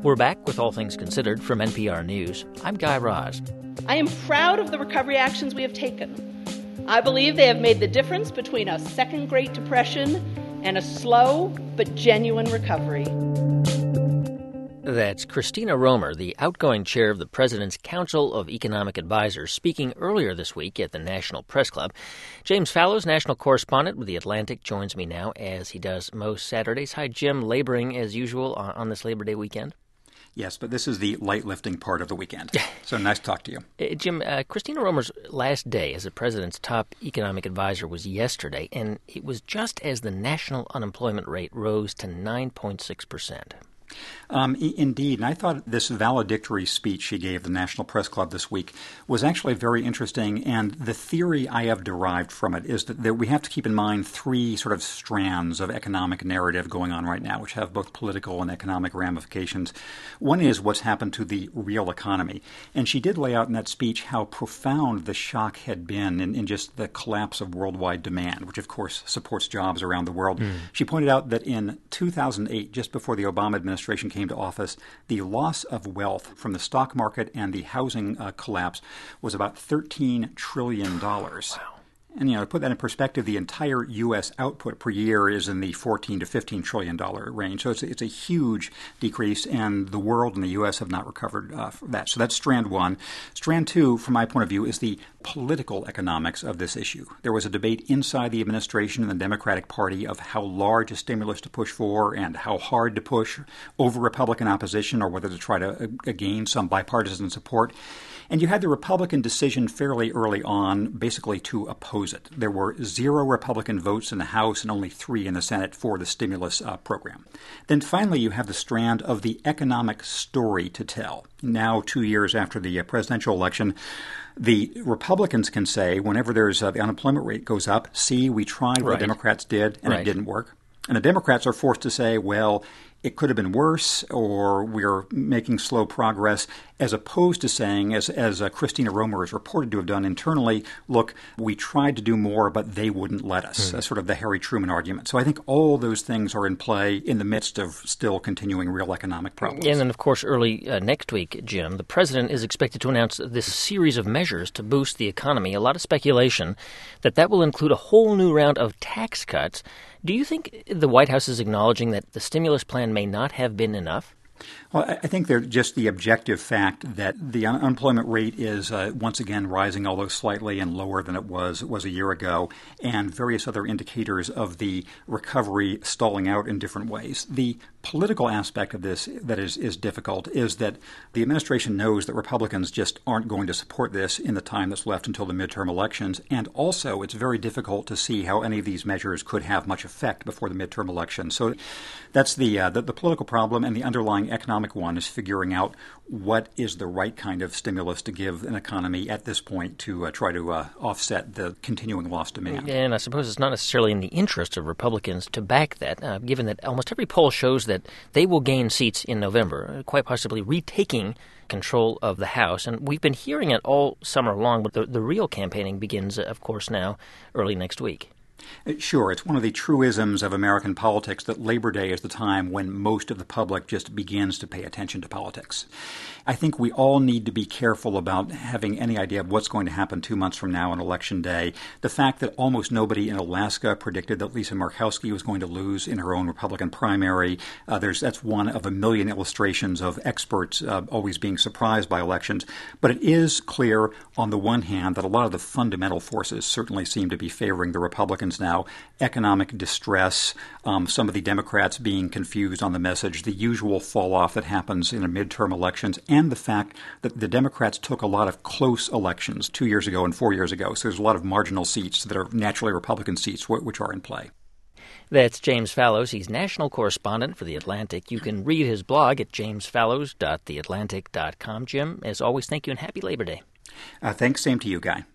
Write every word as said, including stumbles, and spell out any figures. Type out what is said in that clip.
We're back with All Things Considered from N P R News. I'm Guy Raz. I am proud of the recovery actions we have taken. I believe they have made the difference between a second Great Depression and a slow but genuine recovery. That's Christina Romer, the outgoing chair of the President's Council of Economic Advisors, speaking earlier this week at the National Press Club. James Fallows, national correspondent with The Atlantic, joins me now, as he does most Saturdays. Hi, Jim. Laboring as usual on, on this Labor Day weekend? Yes, but this is the light lifting part of the weekend. So nice to talk to you. Uh, Jim, uh, Christina Romer's last day as the president's top economic advisor was yesterday, and it was just as the national unemployment rate rose to nine point six percent. Um, I- indeed, and I thought this valedictory speech she gave the National Press Club this week was actually very interesting, and the theory I have derived from it is that, that we have to keep in mind three sort of strands of economic narrative going on right now, which have both political and economic ramifications. One is what's happened to the real economy, and she did lay out in that speech how profound the shock had been in, in just the collapse of worldwide demand, which of course supports jobs around the world. Mm. She pointed out that in two thousand eight, just before the Obama administration came to office, the loss of wealth from the stock market and the housing uh, collapse was about thirteen trillion dollars. Wow. And, you know, to put that in perspective, the entire U S output per year is in the fourteen to fifteen trillion dollars range. So it's, it's a huge decrease, and the world and the U S have not recovered uh, from that. So that's strand one. Strand two, from my point of view, is the political economics of this issue. There was a debate inside the administration and the Democratic Party of how large a stimulus to push for and how hard to push over Republican opposition, or whether to try to uh, gain some bipartisan support. And you had the Republican decision fairly early on basically to oppose it. There were zero Republican votes in the House and only three in the Senate for the stimulus uh, program. Then finally you have the strand of the economic story to tell. Now, two years after the uh, presidential election, the Republicans can say whenever there's uh, the unemployment rate goes up, see, we tried what right. the Democrats did and right. it didn't work. And the Democrats are forced to say, well, it could have been worse, or we're making slow progress, as opposed to saying, as as uh, Christina Romer is reported to have done internally, look, we tried to do more, but they wouldn't let us. Mm. That's sort of the Harry Truman argument. So I think all those things are in play in the midst of still continuing real economic problems. And then, of course, early uh, next week, Jim, the president is expected to announce this series of measures to boost the economy. A lot of speculation that that will include a whole new round of tax cuts. Do you think the White House is acknowledging that the stimulus plan may not have been enough? Well, I think they're just the objective fact that the unemployment rate is uh, once again rising, although slightly, and lower than it was was a year ago, and various other indicators of the recovery stalling out in different ways. The political aspect of this that is, is difficult is that the administration knows that Republicans just aren't going to support this in the time that's left until the midterm elections, and also it's very difficult to see how any of these measures could have much effect before the midterm elections. So that's the, uh, the, the political problem, and the underlying economic one is figuring out what is the right kind of stimulus to give an economy at this point to uh, try to uh, offset the continuing lost demand. And I suppose it's not necessarily in the interest of Republicans to back that, uh, given that almost every poll shows that they will gain seats in November, quite possibly retaking control of the House. And we've been hearing it all summer long, but the, the real campaigning begins, of course, now early next week. Sure. It's one of the truisms of American politics that Labor Day is the time when most of the public just begins to pay attention to politics. I think we all need to be careful about having any idea of what's going to happen two months from now on Election Day. The fact that almost nobody in Alaska predicted that Lisa Murkowski was going to lose in her own Republican primary, uh, there's that's one of a million illustrations of experts uh, always being surprised by elections. But it is clear, on the one hand, that a lot of the fundamental forces certainly seem to be favoring the Republicans now. Economic distress, um, some of the Democrats being confused on the message, the usual fall-off that happens in a midterm elections, and the fact that the Democrats took a lot of close elections two years ago and four years ago. So there's a lot of marginal seats that are naturally Republican seats which are in play. That's James Fallows. He's national correspondent for The Atlantic. You can read his blog at james fallows dot the atlantic dot com. Jim, as always, thank you and happy Labor Day. Uh, thanks. Same to you, Guy.